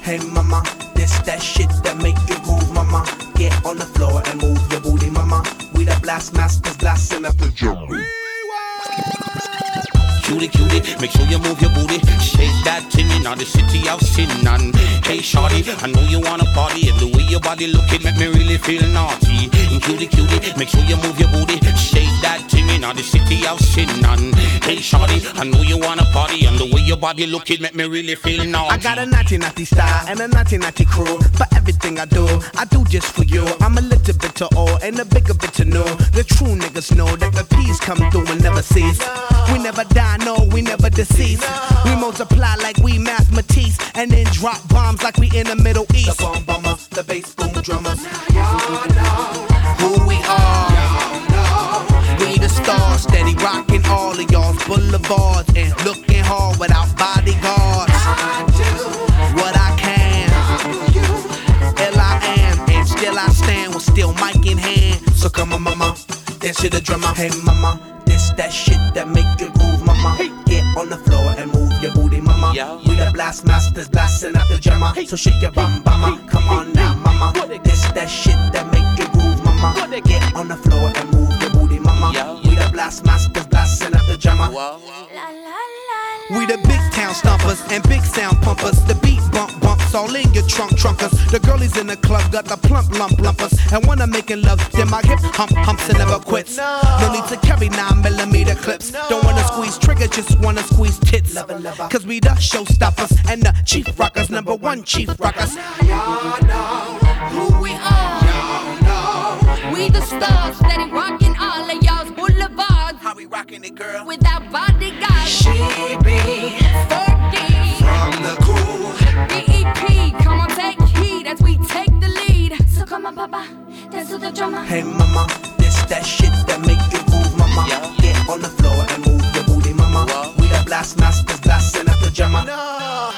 Hey mama, this that shit that make you groove, mama. Get on the floor and move your booty, mama. We the blast masters blasting up the jungle. Cutie, cutie, make sure you move your booty. Shake that thing in the city of sin. And hey shorty, I know you wanna party, and the way your body looking make me really feel naughty. And cutie, cutie, make sure you move your booty. Shake that thing in the city of sin. And hey shorty, I know you wanna party, and the way your body looking make me really feel naughty. I got a naughty naughty style and a naughty naughty crew. For everything I do just for you. I'm a little bit to all and a bigger bit to know. The true niggas know that the peace come through and never cease. We never die, no, we never decease. We multiply like we mathematics, and then drop bombs like we in the Middle East. The bomb bomber, the bass boom drummers. Y'all know who we are. We the stars, steady rocking all of y'all's boulevards and looking hard without bodyguards. I do what I can. Ill I am, and still I stand with still mic in hand. So come on, mama, dance to the drummer. Hey, mama. This that shit that make you groove, mama. Get on the floor and move your booty, mama. We the blast masters blasting out the jammer. So shake your bum, mama. Come on now, mama. This that shit that make you groove, mama. Get on the floor and move your booty, mama. We the blast masters blasting out the jammer. We the big town stompers and big sound pumpers. The beat bumps all in your trunkers. The girlies in the club got the plump lumpers. And when I'm making love, then my hip humps and never quits. No need to carry 9mm clips. Don't wanna squeeze trigger, just wanna squeeze tits. Cause we the showstoppers and the chief rockers, #1 chief rockers. Y'all know who we are. Y'all know we the stars, steady rocking all of y'all's boulevards. How we rocking it, girl? Without bodyguards. She be Fergie from the cool. BEP, come on, take heed as we take the lead. So come on, papa, dance to the drummer. Hey mama, this that shit that make you groove, mama. Get on the floor and move your booty, mama. We the blast masters blasting up the jammer. No.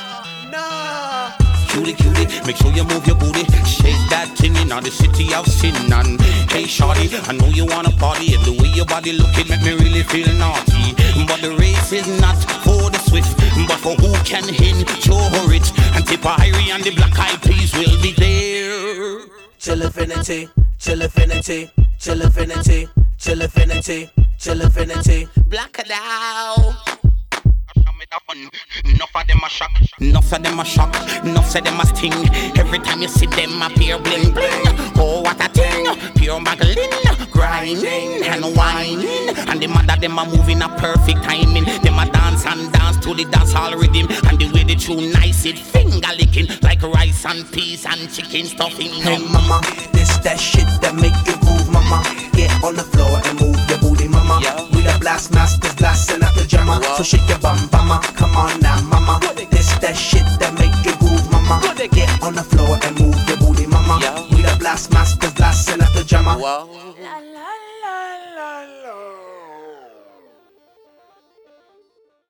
Cutie, cutie, make sure you move your booty. Shake that thing in the city of sin. And hey shorty, I know you wanna party, and the way your body looking make me really feel naughty. But the race is not for the swift, but for who can endure it. And Tipperary and the Black Eyed Peas will be there. Chill infinity, chill infinity, chill infinity, chill infinity, chill infinity. Black it out. Enough of them a shock, enough of them a shock, enough of them a sting. Every time you see them appear bling bling. Oh what a thing, pure Magdalene, grinding and whining. And the mother them a moving a perfect timing. Them a dance and dance to the dance hall rhythm. And the way they tune nice it finger licking like rice and peas and chicken stuffing. Hey mama, this that shit that make you groove, mama. Get on the floor and move your booty, mama. We the blast masters blasting out the jammer. So shake your bum, mama. Come on now, mama. This that shit that make you groove, mama. Get on the floor and move your booty, mama. We the blast masters blasting out the jammer. La la